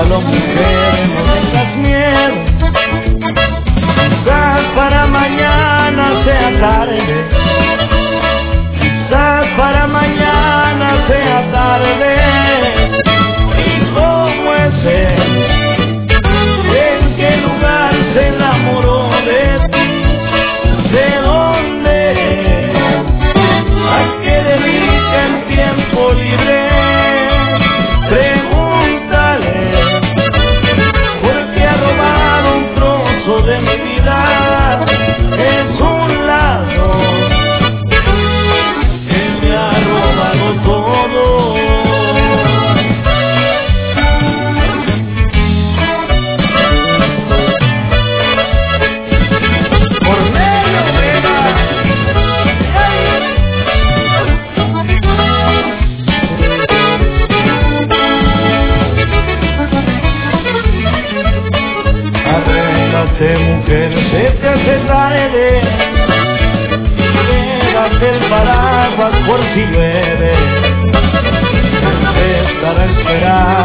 Solo mujer, no tengas miedo. Quizás para mañana sea tarde. Quizás para mañana sea tarde. ¿Y cómo es él? ¿En qué lugar se enamoró de ti? ¿De dónde? ¿A qué dedica el tiempo libre? Pregúntale, porque ha robado un trozo de mi vida. Es un ladrón que me ha robado todo. Mujer, se te hace tarde, llévate el paraguas por si llueve, te estará esperando.